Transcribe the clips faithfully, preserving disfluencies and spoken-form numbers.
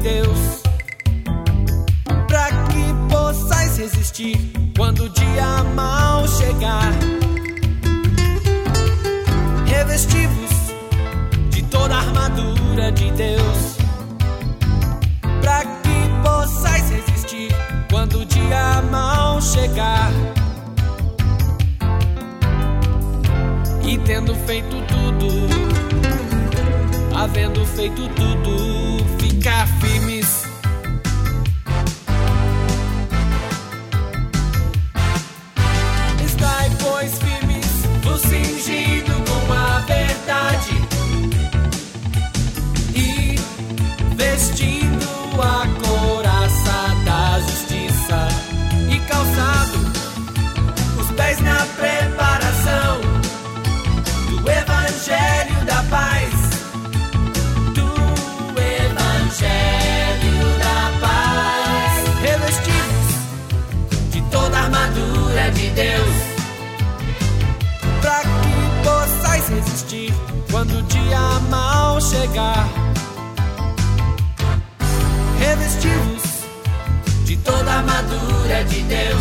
Deus, pra que possais resistir quando o dia mal chegar. Revestivos de toda a armadura de Deus, pra que possais resistir quando o dia mal chegar. E tendo feito tudo, havendo feito tudo, ficar firmes. Estai, pois, firmes, vos cingindo com a verdade e vestindo a couraça da justiça e calçado os pés na preparação do evangelho da paz, do evangelho da paz. Revestidos de toda a armadura de Deus, pra que possais resistir quando o dia mal chegar. Revestidos de toda a armadura de Deus,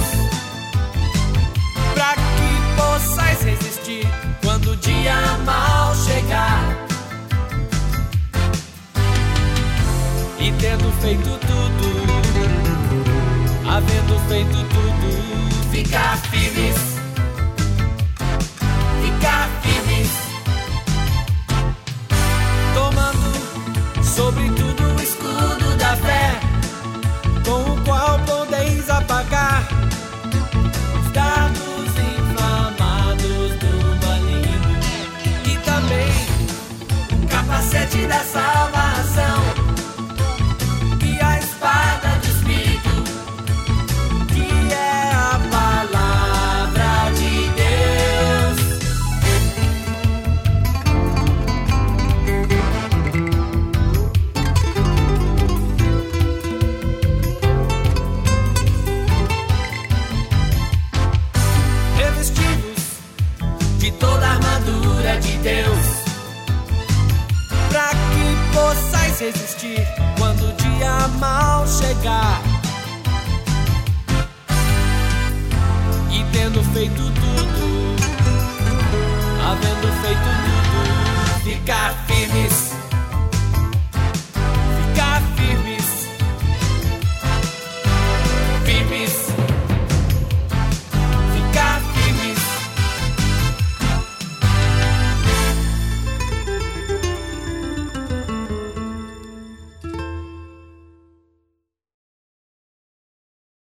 pra que possais resistir quando o dia mal chegar. E tendo feito tudo, havendo feito tudo, ficar firmes, ficar firmes, tomando sobre tudo o escudo da fé, com o qual podeis apagar os dardos inflamados do maligno, e também o capacete da salvação e a espada do Espírito, que é a palavra de Deus. Revestidos de toda a armadura de Deus, pra que possais resistir quando o dia mal chegar. E tendo feito tudo, havendo feito tudo, ficar firmes,